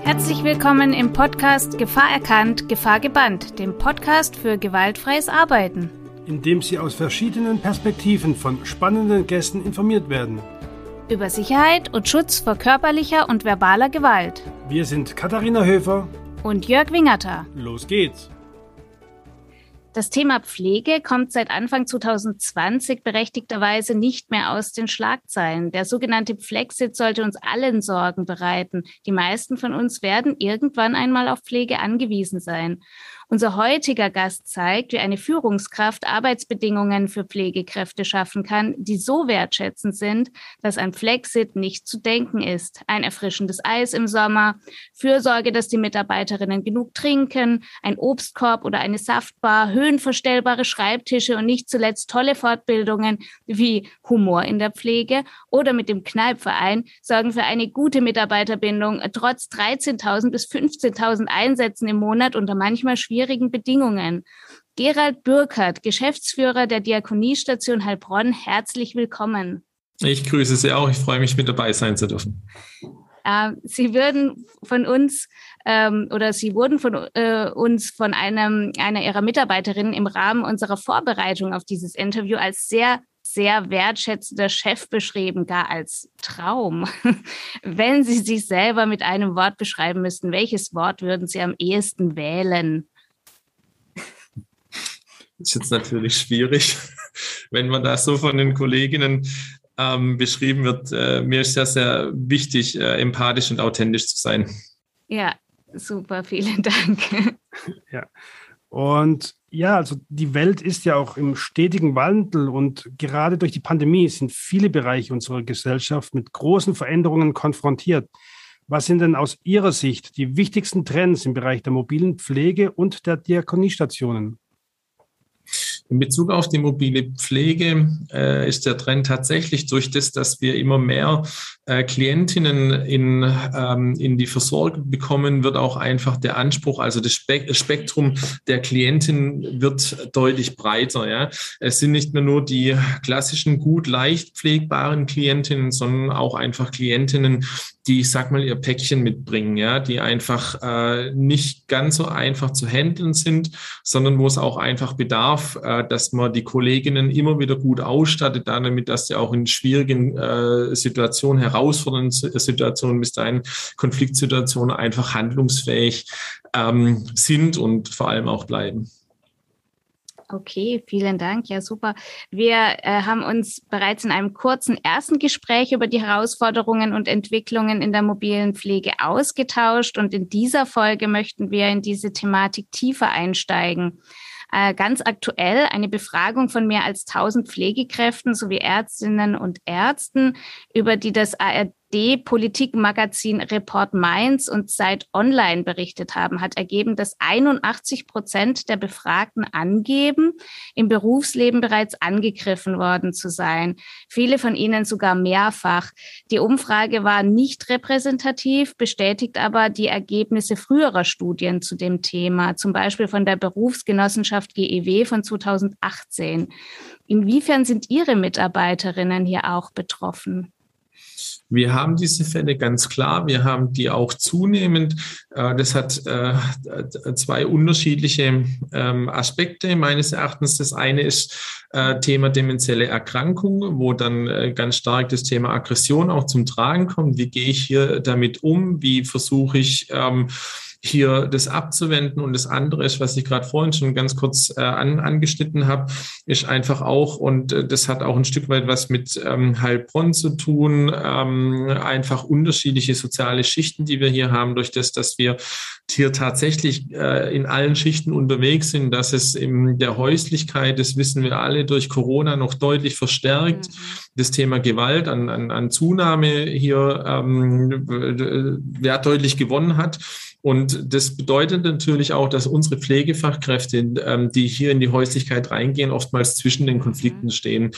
Herzlich willkommen im Podcast Gefahr erkannt, Gefahr gebannt, dem Podcast für gewaltfreies Arbeiten. In dem Sie aus verschiedenen Perspektiven von spannenden Gästen informiert werden. Über Sicherheit und Schutz vor körperlicher und verbaler Gewalt. Wir sind Katharina Höfer und Jörg Wingerter. Los geht's! Das Thema Pflege kommt seit Anfang 2020 berechtigterweise nicht mehr aus den Schlagzeilen. Der sogenannte Pflexit sollte uns allen Sorgen bereiten. Die meisten von uns werden irgendwann einmal auf Pflege angewiesen sein. Unser heutiger Gast zeigt, wie eine Führungskraft Arbeitsbedingungen für Pflegekräfte schaffen kann, die so wertschätzend sind, dass ein Pflexit nicht zu denken ist. Ein erfrischendes Eis im Sommer, Fürsorge, dass die Mitarbeiterinnen genug trinken, ein Obstkorb oder eine Saftbar, höhenverstellbare Schreibtische und nicht zuletzt tolle Fortbildungen wie Humor in der Pflege oder mit dem Kneipverein sorgen für eine gute Mitarbeiterbindung, trotz 13.000 bis 15.000 Einsätzen im Monat unter manchmal schwierigen Bedingungen. Gerald Bürkert, Geschäftsführer der Diakoniestation Heilbronn, herzlich willkommen. Ich grüße Sie auch. Ich freue mich, mit dabei sein zu dürfen. Sie wurden von uns von einer Ihrer Mitarbeiterinnen im Rahmen unserer Vorbereitung auf dieses Interview als sehr wertschätzender Chef beschrieben, gar als Traum. Wenn Sie sich selber mit einem Wort beschreiben müssten, welches Wort würden Sie am ehesten wählen? Das ist jetzt natürlich schwierig, wenn man da so von den Kolleginnen beschrieben wird. Mir ist sehr, sehr wichtig, empathisch und authentisch zu sein. Ja, super, vielen Dank. Ja. Und ja, also die Welt ist ja auch im stetigen Wandel und gerade durch die Pandemie sind viele Bereiche unserer Gesellschaft mit großen Veränderungen konfrontiert. Was sind denn aus Ihrer Sicht die wichtigsten Trends im Bereich der mobilen Pflege und der Diakoniestationen? In Bezug auf die mobile Pflege ist der Trend tatsächlich durch das, dass wir immer mehr Klientinnen in die Versorgung bekommen, wird auch einfach der Anspruch, also das Spektrum der Klientinnen wird deutlich breiter. Ja. Es sind nicht mehr nur die klassischen gut leicht pflegbaren Klientinnen, sondern auch einfach Klientinnen, die, ich sag mal, ihr Päckchen mitbringen, ja, die einfach nicht ganz so einfach zu handeln sind, sondern wo es auch einfach bedarf, dass man die Kolleginnen immer wieder gut ausstattet, damit, dass sie auch in schwierigen Situationen, herausfordernden Situationen, bis dahin Konfliktsituationen einfach handlungsfähig sind und vor allem auch bleiben. Okay, vielen Dank. Ja, super. Wir haben uns bereits in einem kurzen ersten Gespräch über die Herausforderungen und Entwicklungen in der mobilen Pflege ausgetauscht. Und in dieser Folge möchten wir in diese Thematik tiefer einsteigen. Ganz aktuell eine Befragung von mehr als 1000 Pflegekräften sowie Ärztinnen und Ärzten, über die das ARD-Politikmagazin Report Mainz und Zeit Online berichtet haben, hat ergeben, dass 81% der Befragten angeben, im Berufsleben bereits angegriffen worden zu sein. Viele von ihnen sogar mehrfach. Die Umfrage war nicht repräsentativ, bestätigt aber die Ergebnisse früherer Studien zu dem Thema, zum Beispiel von der Berufsgenossenschaft GEW von 2018. Inwiefern sind Ihre Mitarbeiterinnen hier auch betroffen? Wir haben diese Fälle ganz klar, wir haben die auch zunehmend. Das hat zwei unterschiedliche Aspekte meines Erachtens. Das eine ist Thema demenzielle Erkrankung, wo dann ganz stark das Thema Aggression auch zum Tragen kommt. Wie gehe ich hier damit um? Wie versuche ich hier das abzuwenden? Und das andere ist, was ich gerade vorhin schon ganz kurz angeschnitten habe, ist einfach auch, und das hat auch ein Stück weit was mit Heilbronn zu tun, einfach unterschiedliche soziale Schichten, die wir hier haben, durch das, dass wir hier tatsächlich in allen Schichten unterwegs sind, dass es in der Häuslichkeit, das wissen wir alle, durch Corona noch deutlich verstärkt, das Thema Gewalt an Zunahme hier deutlich gewonnen hat. Und das bedeutet natürlich auch, dass unsere Pflegefachkräfte, die hier in die Häuslichkeit reingehen, oftmals zwischen den Konflikten stehen.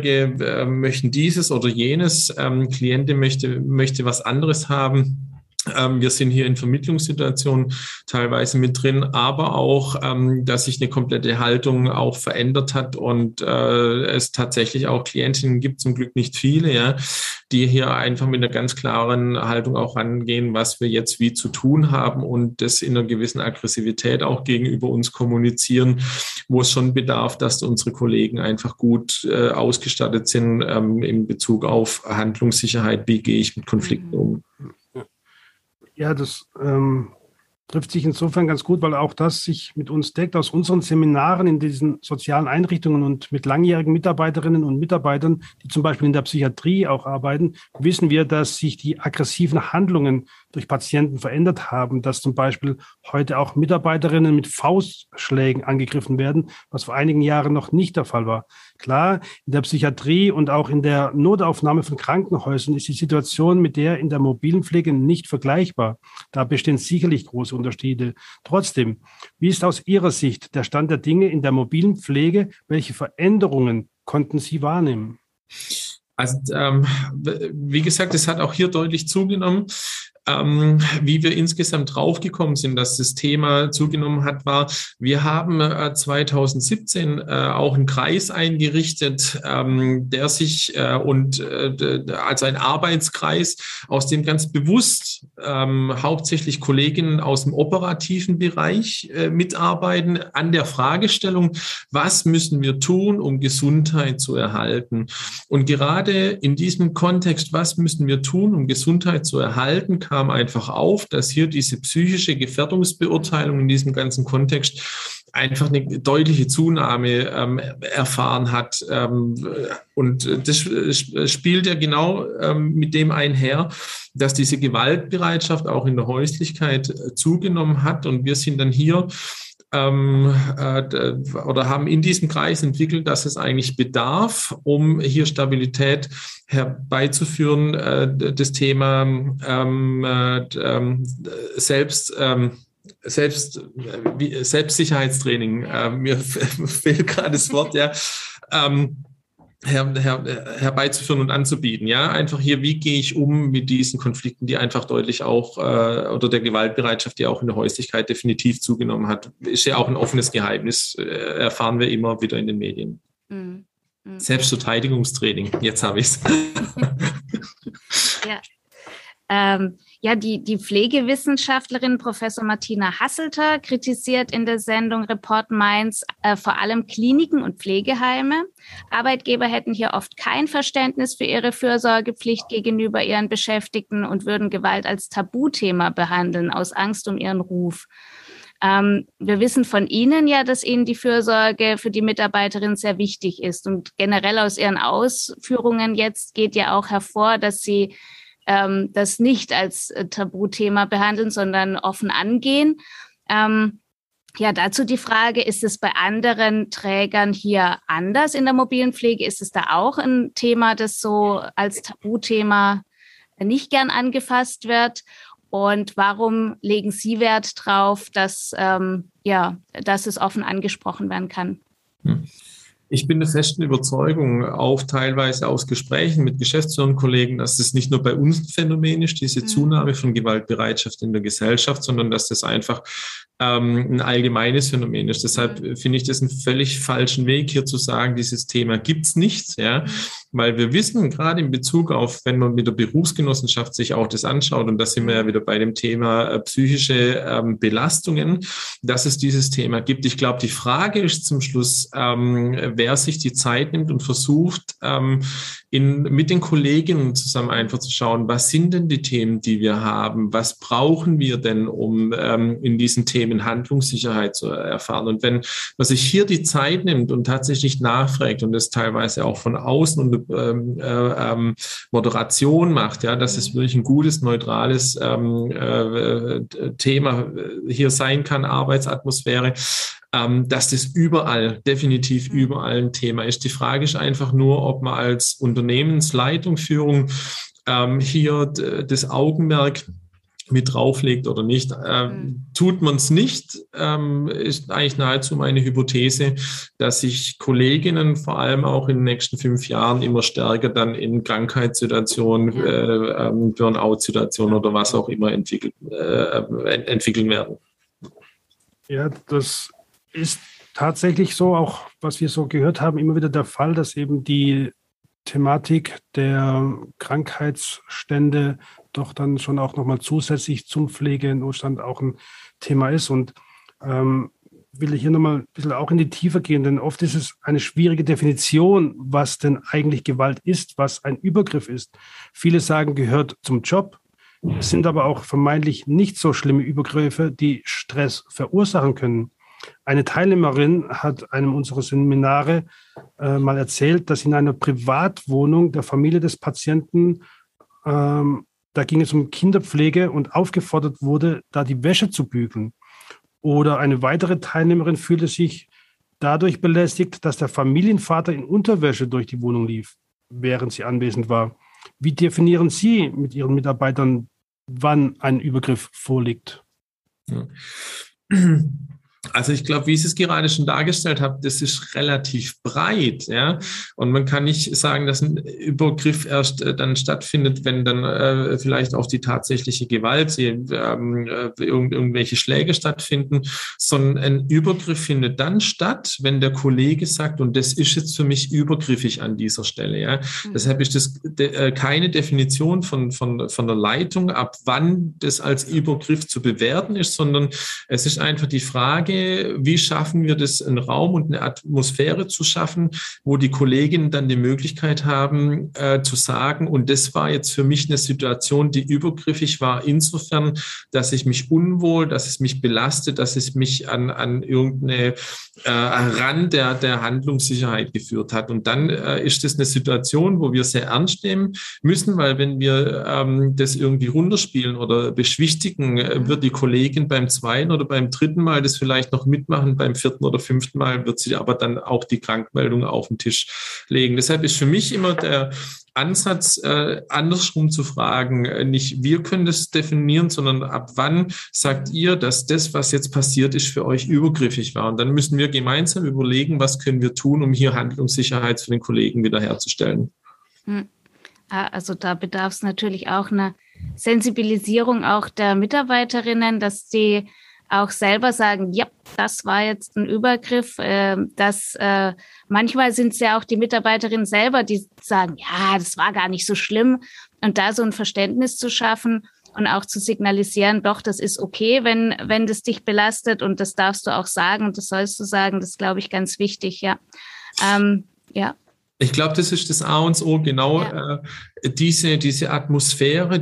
Angehörige möchten dieses oder jenes, Klientin möchte was anderes haben. Wir sind hier in Vermittlungssituationen teilweise mit drin, aber auch, dass sich eine komplette Haltung auch verändert hat und es tatsächlich auch Klientinnen gibt, zum Glück nicht viele, ja, die hier einfach mit einer ganz klaren Haltung auch rangehen, was wir jetzt wie zu tun haben und das in einer gewissen Aggressivität auch gegenüber uns kommunizieren, wo es schon bedarf, dass unsere Kollegen einfach gut ausgestattet sind in Bezug auf Handlungssicherheit. Wie gehe ich mit Konflikten um? Ja, das trifft sich insofern ganz gut, weil auch das sich mit uns deckt. Aus unseren Seminaren in diesen sozialen Einrichtungen und mit langjährigen Mitarbeiterinnen und Mitarbeitern, die zum Beispiel in der Psychiatrie auch arbeiten, wissen wir, dass sich die aggressiven Handlungen durch Patienten verändert haben, dass zum Beispiel heute auch Mitarbeiterinnen mit Faustschlägen angegriffen werden, was vor einigen Jahren noch nicht der Fall war. Klar, in der Psychiatrie und auch in der Notaufnahme von Krankenhäusern ist die Situation mit der in der mobilen Pflege nicht vergleichbar. Da bestehen sicherlich große Unterschiede. Trotzdem, wie ist aus Ihrer Sicht der Stand der Dinge in der mobilen Pflege? Welche Veränderungen konnten Sie wahrnehmen? Also wie gesagt, es hat auch hier deutlich zugenommen. Wie wir insgesamt draufgekommen sind, dass das Thema zugenommen hat, war, wir haben 2017 auch einen Kreis eingerichtet, der sich als ein Arbeitskreis, aus dem ganz bewusst hauptsächlich Kolleginnen aus dem operativen Bereich mitarbeiten an der Fragestellung, was müssen wir tun, um Gesundheit zu erhalten? Und gerade in diesem Kontext, was müssen wir tun, um Gesundheit zu erhalten, kam einfach auf, dass hier diese psychische Gefährdungsbeurteilung in diesem ganzen Kontext einfach eine deutliche Zunahme erfahren hat. Und das spielt ja genau mit dem einher, dass diese Gewaltbereitschaft auch in der Häuslichkeit zugenommen hat. Und wir sind dann hier oder haben in diesem Kreis entwickelt, dass es eigentlich bedarf, um hier Stabilität herbeizuführen, das Thema Selbstsicherheitstraining. Mir fehlt gerade das Wort, ja. Herbeizuführen und anzubieten. Ja, einfach hier, wie gehe ich um mit diesen Konflikten, die einfach deutlich auch oder der Gewaltbereitschaft, die auch in der Häuslichkeit definitiv zugenommen hat. Ist ja auch ein offenes Geheimnis, erfahren wir immer wieder in den Medien. Mhm. Mhm. Selbstverteidigungstraining, jetzt habe ich es. Ja. Die Pflegewissenschaftlerin Professor Martina Hasselter kritisiert in der Sendung Report Mainz vor allem Kliniken und Pflegeheime. Arbeitgeber hätten hier oft kein Verständnis für ihre Fürsorgepflicht gegenüber ihren Beschäftigten und würden Gewalt als Tabuthema behandeln, aus Angst um ihren Ruf. Wir wissen von Ihnen ja, dass Ihnen die Fürsorge für die Mitarbeiterin sehr wichtig ist. Und generell aus Ihren Ausführungen jetzt geht ja auch hervor, dass Sie das nicht als Tabuthema behandeln, sondern offen angehen. Dazu die Frage, ist es bei anderen Trägern hier anders in der mobilen Pflege? Ist es da auch ein Thema, das so als Tabuthema nicht gern angefasst wird? Und warum legen Sie Wert drauf, dass es offen angesprochen werden kann? Ich bin der festen Überzeugung, auch teilweise aus Gesprächen mit Geschäftsführern-Kollegen, dass das nicht nur bei uns ein Phänomen ist, diese Zunahme von Gewaltbereitschaft in der Gesellschaft, sondern dass das einfach ein allgemeines Phänomen ist. Deshalb finde ich das einen völlig falschen Weg, hier zu sagen, dieses Thema gibt's nicht, ja, weil wir wissen, gerade in Bezug auf, wenn man mit der Berufsgenossenschaft sich auch das anschaut, und da sind wir ja wieder bei dem Thema psychische Belastungen, dass es dieses Thema gibt. Ich glaube, die Frage ist zum Schluss, wer sich die Zeit nimmt und versucht, mit den Kolleginnen zusammen einfach zu schauen, was sind denn die Themen, die wir haben, was brauchen wir denn, um in diesen Themen Handlungssicherheit zu erfahren. Und wenn man sich hier die Zeit nimmt und tatsächlich nachfragt und das teilweise auch von außen und Moderation macht, ja, dass es wirklich ein gutes, neutrales Thema hier sein kann, Arbeitsatmosphäre, dass das definitiv überall ein Thema ist. Die Frage ist einfach nur, ob man als Unternehmensleitung, Führung hier das Augenmerk mit drauflegt oder nicht. Tut man es nicht, ist eigentlich nahezu meine Hypothese, dass sich Kolleginnen vor allem auch in den nächsten 5 Jahren immer stärker dann in Krankheitssituationen, Burnout-Situationen oder was auch immer entwickeln werden. Ja, das ist tatsächlich so, auch was wir so gehört haben, immer wieder der Fall, dass eben die Thematik der Krankheitsstände doch dann schon auch nochmal zusätzlich zum Pflegenotstand auch ein Thema ist. Und will ich hier nochmal ein bisschen auch in die Tiefe gehen, denn oft ist es eine schwierige Definition, was denn eigentlich Gewalt ist, was ein Übergriff ist. Viele sagen, gehört zum Job. Es sind aber auch vermeintlich nicht so schlimme Übergriffe, die Stress verursachen können. Eine Teilnehmerin hat einem unserer Seminare mal erzählt, dass in einer Privatwohnung der Familie des Patienten, da ging es um Kinderpflege und aufgefordert wurde, da die Wäsche zu bügeln. Oder eine weitere Teilnehmerin fühlte sich dadurch belästigt, dass der Familienvater in Unterwäsche durch die Wohnung lief, während sie anwesend war. Wie definieren Sie mit Ihren Mitarbeitern, wann ein Übergriff vorliegt? Ja. Also ich glaube, wie Sie es gerade schon dargestellt haben, das ist relativ breit, ja. Und man kann nicht sagen, dass ein Übergriff erst dann stattfindet, wenn dann vielleicht auch die tatsächliche Gewalt, irgendwelche Schläge stattfinden, sondern ein Übergriff findet dann statt, wenn der Kollege sagt, und das ist jetzt für mich übergriffig an dieser Stelle, ja. Deshalb ist das keine Definition von der Leitung, ab wann das als Übergriff zu bewerten ist, sondern es ist einfach die Frage, wie schaffen wir das, einen Raum und eine Atmosphäre zu schaffen, wo die Kolleginnen dann die Möglichkeit haben, zu sagen, und das war jetzt für mich eine Situation, die übergriffig war, insofern, dass ich mich unwohl, dass es mich belastet, dass es mich an irgendeine Rand der Handlungssicherheit geführt hat. Und dann ist das eine Situation, wo wir sehr ernst nehmen müssen, weil wenn wir das irgendwie runterspielen oder beschwichtigen, wird die Kollegin beim 2. oder beim 3. Mal das vielleicht noch mitmachen, beim 4. oder 5. Mal wird sie aber dann auch die Krankmeldung auf den Tisch legen. Deshalb ist für mich immer der Ansatz, andersrum zu fragen, nicht wir können das definieren, sondern ab wann sagt ihr, dass das, was jetzt passiert ist, für euch übergriffig war? Und dann müssen wir gemeinsam überlegen, was können wir tun, um hier Handlungssicherheit für den Kollegen wiederherzustellen. Also da bedarf es natürlich auch einer Sensibilisierung auch der Mitarbeiterinnen, dass die auch selber sagen, ja, das war jetzt ein Übergriff. Manchmal sind es ja auch die Mitarbeiterinnen selber, die sagen, ja, das war gar nicht so schlimm. Und da so ein Verständnis zu schaffen und auch zu signalisieren, doch, das ist okay, wenn das dich belastet und das darfst du auch sagen und das sollst du sagen, das ist, glaube ich, ganz wichtig, ja. Ja. Ich glaube, das ist das A und O, genau. Ja. Diese Atmosphäre,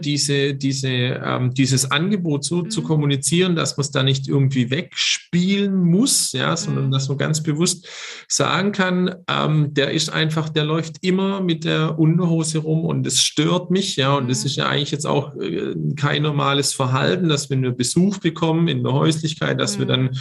dieses Angebot so zu kommunizieren, dass man es da nicht irgendwie wegspielen muss, ja, sondern dass man ganz bewusst sagen kann, der läuft immer mit der Unterhose rum und es stört mich, ja, und das ist ja eigentlich jetzt auch kein normales Verhalten, dass wenn wir Besuch bekommen in der Häuslichkeit, dass wir dann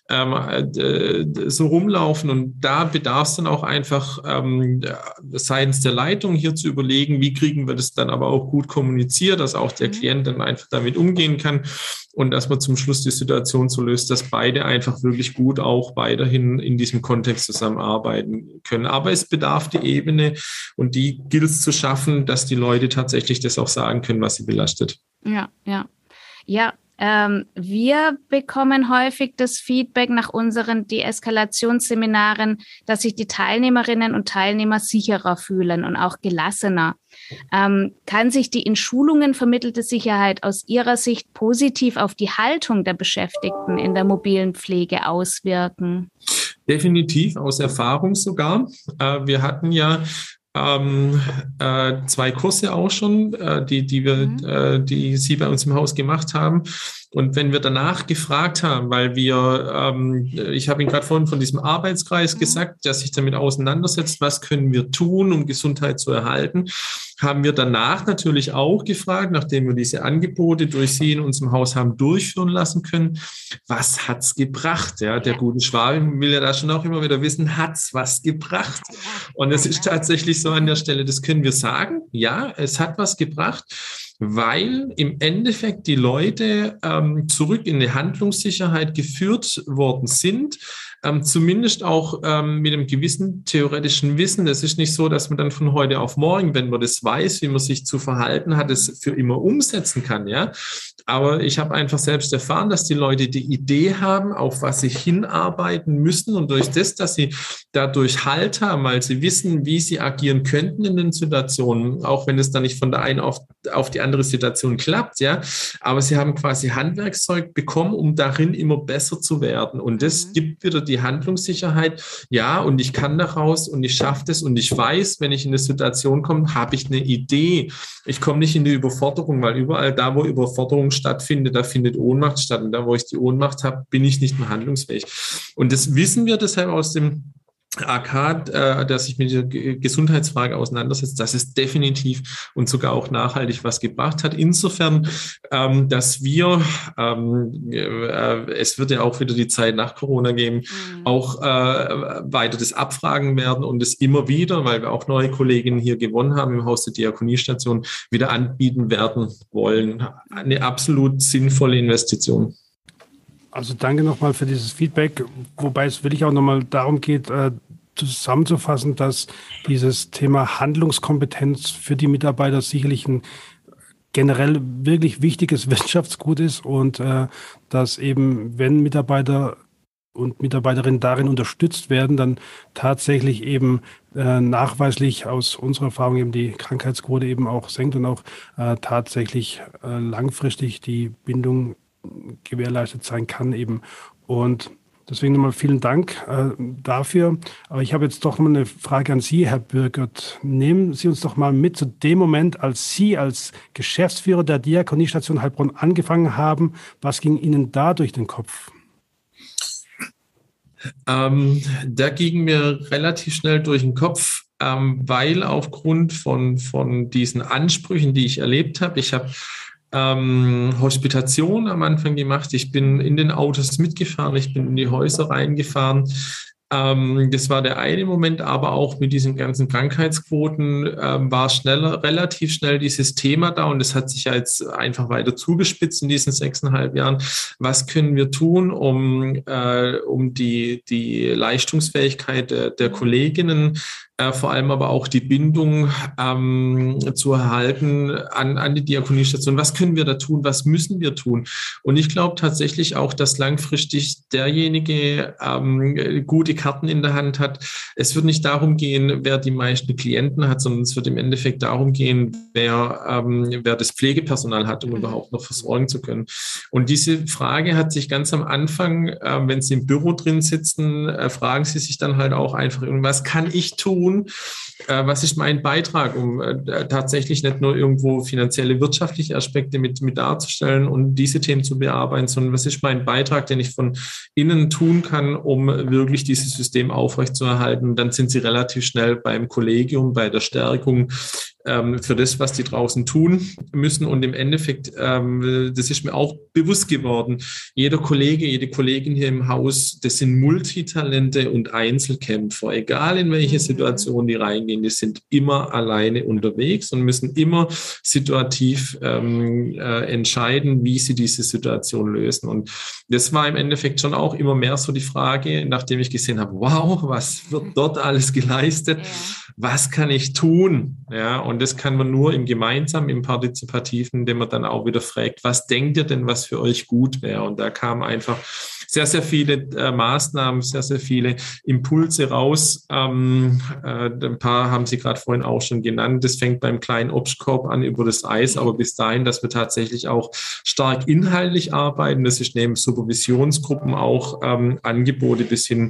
so rumlaufen, und da bedarf es dann auch einfach seitens der Leitung hier zu überlegen, wie kriegen wir das dann aber auch gut kommuniziert, dass auch der Klient dann einfach damit umgehen kann und dass man zum Schluss die Situation so löst, dass beide einfach wirklich gut auch weiterhin in diesem Kontext zusammenarbeiten können. Aber es bedarf die Ebene, und die gilt es zu schaffen, dass die Leute tatsächlich das auch sagen können, was sie belastet. Ja. Wir bekommen häufig das Feedback nach unseren Deeskalationsseminaren, dass sich die Teilnehmerinnen und Teilnehmer sicherer fühlen und auch gelassener. Kann sich die in Schulungen vermittelte Sicherheit aus Ihrer Sicht positiv auf die Haltung der Beschäftigten in der mobilen Pflege auswirken? Definitiv, aus Erfahrung sogar. Wir hatten ja 2 Kurse auch schon, die Sie bei uns im Haus gemacht haben. Und wenn wir danach gefragt haben, weil ich habe Ihnen gerade vorhin von diesem Arbeitskreis gesagt, der sich damit auseinandersetzt, was können wir tun, um Gesundheit zu erhalten, haben wir danach natürlich auch gefragt, nachdem wir diese Angebote durch Sie in unserem Haus haben durchführen lassen können, was hat's gebracht? Ja, der gute Schwabe will ja da schon auch immer wieder wissen, hat's was gebracht? Und es ist tatsächlich so an der Stelle, das können wir sagen. Ja, es hat was gebracht. weil im Endeffekt die Leute zurück in die Handlungssicherheit geführt worden sind, zumindest auch mit einem gewissen theoretischen Wissen. Es ist nicht so, dass man dann von heute auf morgen, wenn man das weiß, wie man sich zu verhalten hat, es für immer umsetzen kann, ja. Aber ich habe einfach selbst erfahren, dass die Leute die Idee haben, auf was sie hinarbeiten müssen, und durch das, dass sie dadurch Halt haben, weil sie wissen, wie sie agieren könnten in den Situationen, auch wenn es dann nicht von der einen auf die andere Situation klappt, ja. Aber sie haben quasi Handwerkszeug bekommen, um darin immer besser zu werden. Und das gibt wieder die Handlungssicherheit. Ja, und ich kann daraus und ich schaffe das und ich weiß, wenn ich in eine Situation komme, habe ich eine Idee. Ich komme nicht in die Überforderung, weil überall da, wo Überforderung stattfindet, da findet Ohnmacht statt. Und da, wo ich die Ohnmacht habe, bin ich nicht mehr handlungsfähig. Und das wissen wir deshalb aus dem AK, der sich mit der Gesundheitsfrage auseinandersetzt, dass es definitiv und sogar auch nachhaltig was gebracht hat. Insofern, dass wir, es wird ja auch wieder die Zeit nach Corona geben, auch weiter das abfragen werden und es immer wieder, weil wir auch neue Kolleginnen hier gewonnen haben im Haus der Diakoniestation, wieder anbieten werden wollen. Eine absolut sinnvolle Investition. Also danke nochmal für dieses Feedback, wobei es wirklich auch nochmal darum geht, zusammenzufassen, dass dieses Thema Handlungskompetenz für die Mitarbeiter sicherlich ein generell wirklich wichtiges Wirtschaftsgut ist und dass eben, wenn Mitarbeiter und Mitarbeiterinnen darin unterstützt werden, dann tatsächlich eben nachweislich aus unserer Erfahrung eben die Krankheitsquote eben auch senkt und auch tatsächlich langfristig die Bindung gewährleistet sein kann eben. Und deswegen nochmal vielen Dank dafür. Aber ich habe jetzt doch noch eine Frage an Sie, Herr Bürgert. Nehmen Sie uns doch mal mit zu dem Moment, als Sie als Geschäftsführer der Diakoniestation Heilbronn angefangen haben. Was ging Ihnen da durch den Kopf? Da ging mir relativ schnell durch den Kopf, weil aufgrund von diesen Ansprüchen, die ich erlebt habe, ich habe Hospitation am Anfang gemacht. Ich bin in den Autos mitgefahren, ich bin in die Häuser reingefahren. Das war der eine Moment, aber auch mit diesen ganzen Krankheitsquoten war relativ schnell dieses Thema da, und es hat sich ja jetzt einfach weiter zugespitzt in diesen 6,5 Jahren. Was können wir tun, um die Leistungsfähigkeit der Kolleginnen, vor allem aber auch die Bindung zu erhalten an die Diakoniestation? Was können wir da tun? Was müssen wir tun? Und ich glaube tatsächlich auch, dass langfristig derjenige gute Karten in der Hand hat. Es wird nicht darum gehen, wer die meisten Klienten hat, sondern es wird im Endeffekt darum gehen, wer das Pflegepersonal hat, um überhaupt noch versorgen zu können. Und diese Frage hat sich ganz am Anfang, wenn Sie im Büro drin sitzen, fragen Sie sich dann halt auch einfach, was kann ich tun? Was ist mein Beitrag, um tatsächlich nicht nur irgendwo finanzielle, wirtschaftliche Aspekte mit darzustellen und diese Themen zu bearbeiten, sondern was ist mein Beitrag, den ich von innen tun kann, um wirklich dieses System aufrechtzuerhalten? Dann sind Sie relativ schnell beim Kollegium, bei der Stärkung für das, was die draußen tun müssen. Und im Endeffekt, das ist mir auch bewusst geworden, jeder Kollege, jede Kollegin hier im Haus, das sind Multitalente und Einzelkämpfer. Egal in welche Situation die reingehen, die sind immer alleine unterwegs und müssen immer situativ entscheiden, wie sie diese Situation lösen. Und das war im Endeffekt schon auch immer mehr so die Frage, nachdem ich gesehen habe, wow, was wird dort alles geleistet? Was kann ich tun? Ja, und das kann man nur im Gemeinsamen, im Partizipativen, indem man dann auch wieder fragt, was denkt ihr denn, was für euch gut wäre? Und da kamen einfach sehr, sehr viele Maßnahmen, sehr, sehr viele Impulse raus. Ein paar haben Sie gerade vorhin auch schon genannt. Das fängt beim kleinen Obstkorb an über das Eis, aber bis dahin, dass wir tatsächlich auch stark inhaltlich arbeiten. Das ist neben Supervisionsgruppen auch Angebote bis hin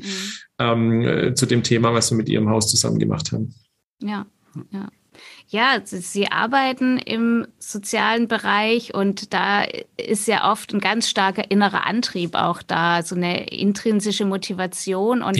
zu dem Thema, was wir mit Ihrem Haus zusammen gemacht haben. Ja, ja. Ja, Sie arbeiten im sozialen Bereich und da ist ja oft ein ganz starker innerer Antrieb auch da, so eine intrinsische Motivation. Und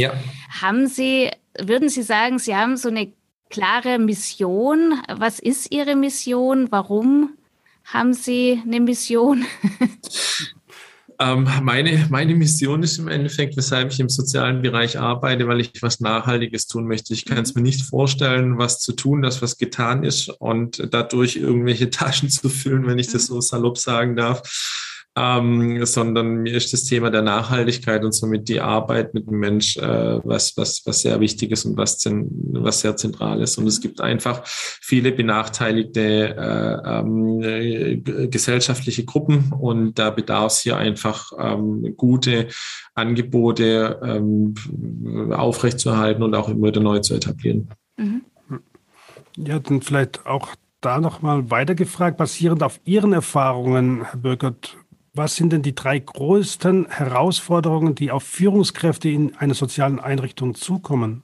würden Sie sagen, Sie haben so eine klare Mission? Was ist Ihre Mission? Warum haben Sie eine Mission? Meine Mission ist im Endeffekt, weshalb ich im sozialen Bereich arbeite, weil ich was Nachhaltiges tun möchte. Ich kann es mir nicht vorstellen, was zu tun, das was getan ist und dadurch irgendwelche Taschen zu füllen, wenn ich das so salopp sagen darf. Sondern mir ist das Thema der Nachhaltigkeit und somit die Arbeit mit dem Mensch was sehr wichtig ist und was sehr zentral ist. Und es gibt einfach viele benachteiligte gesellschaftliche Gruppen und da bedarf es hier einfach gute Angebote aufrechtzuerhalten und auch immer wieder neu zu etablieren. Ja, dann vielleicht auch da nochmal weitergefragt, basierend auf Ihren Erfahrungen, Herr Bürkert, was sind denn die 3 größten Herausforderungen, die auf Führungskräfte in einer sozialen Einrichtung zukommen?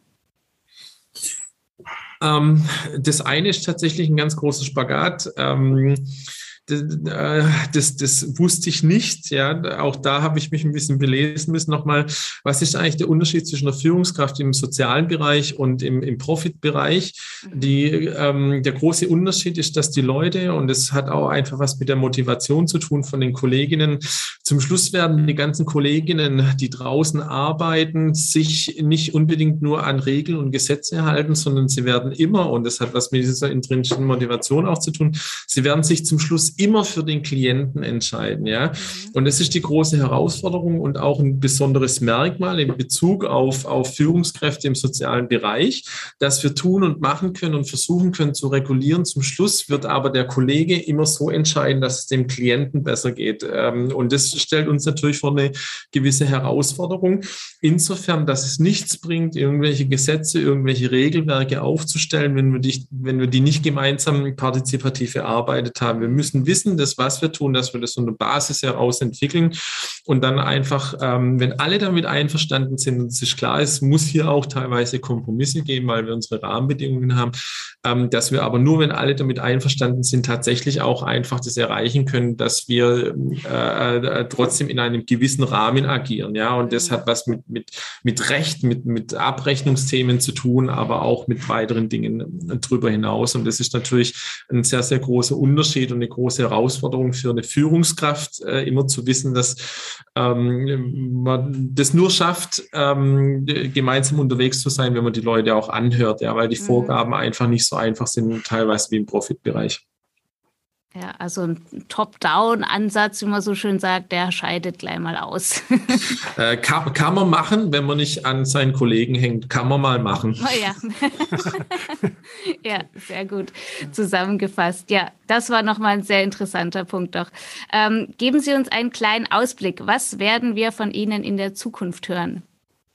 Das eine ist tatsächlich ein ganz großer Spagat. Das wusste ich nicht. Ja, auch da habe ich mich ein bisschen belesen müssen nochmal. Was ist eigentlich der Unterschied zwischen der Führungskraft im sozialen Bereich und im Profit-Bereich? Der große Unterschied ist, dass die Leute, und das hat auch einfach was mit der Motivation zu tun von den Kolleginnen, zum Schluss werden die ganzen Kolleginnen, die draußen arbeiten, sich nicht unbedingt nur an Regeln und Gesetze halten, sondern sie werden immer, und das hat was mit dieser intrinsischen Motivation auch zu tun, sie werden sich zum Schluss immer für den Klienten entscheiden, ja. Und das ist die große Herausforderung und auch ein besonderes Merkmal in Bezug auf Führungskräfte im sozialen Bereich, dass wir tun und machen können und versuchen können zu regulieren. Zum Schluss wird aber der Kollege immer so entscheiden, dass es dem Klienten besser geht. Und das stellt uns natürlich vor eine gewisse Herausforderung. Insofern, dass es nichts bringt, irgendwelche Gesetze, irgendwelche Regelwerke aufzustellen, wenn wir die nicht gemeinsam partizipativ erarbeitet haben. Wir müssen wissen, dass was wir tun, dass wir das so eine Basis heraus entwickeln und dann einfach, wenn alle damit einverstanden sind und es ist klar, es muss hier auch teilweise Kompromisse geben, weil wir unsere Rahmenbedingungen haben, dass wir aber nur, wenn alle damit einverstanden sind, tatsächlich auch einfach das erreichen können, dass wir trotzdem in einem gewissen Rahmen agieren, ja, und das hat was mit Recht, mit Abrechnungsthemen zu tun, aber auch mit weiteren Dingen drüber hinaus und das ist natürlich ein sehr, sehr großer Unterschied und eine große Herausforderung für eine Führungskraft, immer zu wissen, dass man das nur schafft, gemeinsam unterwegs zu sein, wenn man die Leute auch anhört, ja, weil die Vorgaben einfach nicht so einfach sind, teilweise wie im Profitbereich. Ja, also ein Top-Down-Ansatz, wie man so schön sagt, der scheidet gleich mal aus. Kann man machen, wenn man nicht an seinen Kollegen hängt, kann man mal machen. Oh ja. Ja, sehr gut zusammengefasst. Ja, das war nochmal ein sehr interessanter Punkt doch. Geben Sie uns einen kleinen Ausblick. Was werden wir von Ihnen in der Zukunft hören?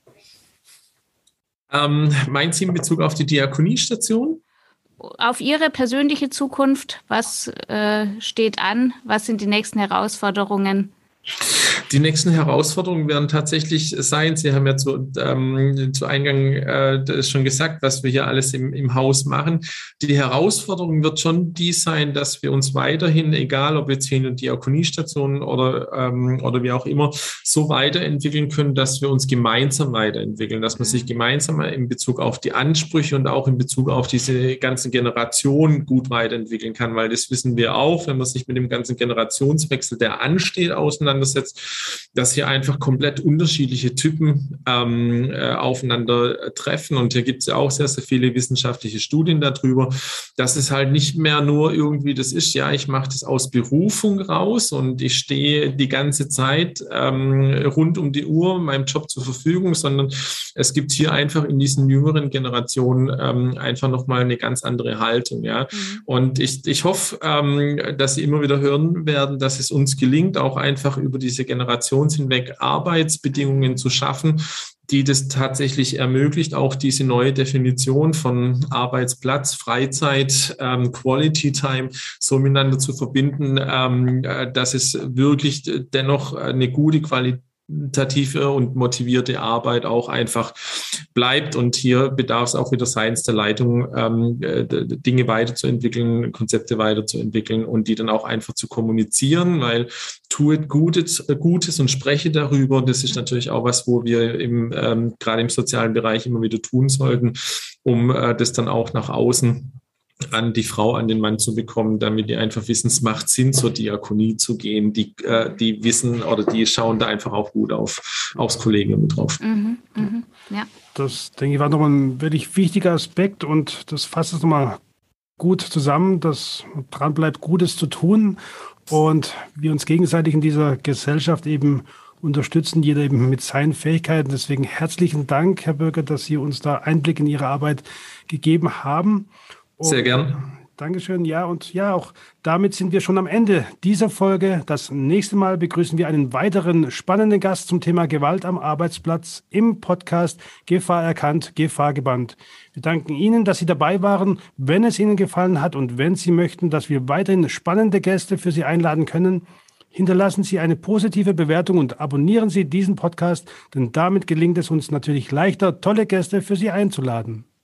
Meinen Sie in Bezug auf die Diakoniestation? Auf Ihre persönliche Zukunft, was steht an? Was sind die nächsten Herausforderungen? Die nächsten Herausforderungen werden tatsächlich sein, Sie haben ja zu Eingang das schon gesagt, was wir hier alles im Haus machen. Die Herausforderung wird schon die sein, dass wir uns weiterhin, egal ob jetzt hier in der Diakoniestation oder wie auch immer, so weiterentwickeln können, dass wir uns gemeinsam weiterentwickeln, dass man sich gemeinsam in Bezug auf die Ansprüche und auch in Bezug auf diese ganzen Generationen gut weiterentwickeln kann, weil das wissen wir auch, wenn man sich mit dem ganzen Generationswechsel, der ansteht, auseinandersetzt, dass hier einfach komplett unterschiedliche Typen aufeinander treffen. Und hier gibt es ja auch sehr, sehr viele wissenschaftliche Studien darüber, dass es halt nicht mehr nur irgendwie das ist, ja, ich mache das aus Berufung raus und ich stehe die ganze Zeit rund um die Uhr meinem Job zur Verfügung, sondern es gibt hier einfach in diesen jüngeren Generationen einfach nochmal eine ganz andere Haltung. Ja? Und ich hoffe, dass Sie immer wieder hören werden, dass es uns gelingt, auch einfach über diese Generations hinweg Arbeitsbedingungen zu schaffen, die das tatsächlich ermöglicht, auch diese neue Definition von Arbeitsplatz, Freizeit, Quality Time so miteinander zu verbinden, dass es wirklich dennoch eine gute qualitative und motivierte Arbeit auch einfach bleibt. Und hier bedarf es auch wieder seitens der Leitung, Dinge weiterzuentwickeln, Konzepte weiterzuentwickeln und die dann auch einfach zu kommunizieren, weil tut Gutes und spreche darüber. Das ist natürlich auch was, wo wir gerade im sozialen Bereich immer wieder tun sollten, um das dann auch nach außen an die Frau, an den Mann zu bekommen, damit die einfach wissen, es macht Sinn, zur Diakonie zu gehen. Die wissen oder die schauen da einfach auch gut aufs Kollegium drauf. Ja. Das, denke ich, war nochmal ein wirklich wichtiger Aspekt und das fasst es nochmal gut zusammen, dass man dran bleibt, Gutes zu tun und wir uns gegenseitig in dieser Gesellschaft eben unterstützen, jeder eben mit seinen Fähigkeiten. Deswegen herzlichen Dank, Herr Bürger, dass Sie uns da Einblick in Ihre Arbeit gegeben haben. Sehr gern. Dankeschön. Ja, und ja, auch damit sind wir schon am Ende dieser Folge. Das nächste Mal begrüßen wir einen weiteren spannenden Gast zum Thema Gewalt am Arbeitsplatz im Podcast Gefahr erkannt, Gefahr gebannt. Wir danken Ihnen, dass Sie dabei waren. Wenn es Ihnen gefallen hat und wenn Sie möchten, dass wir weiterhin spannende Gäste für Sie einladen können, hinterlassen Sie eine positive Bewertung und abonnieren Sie diesen Podcast, denn damit gelingt es uns natürlich leichter, tolle Gäste für Sie einzuladen.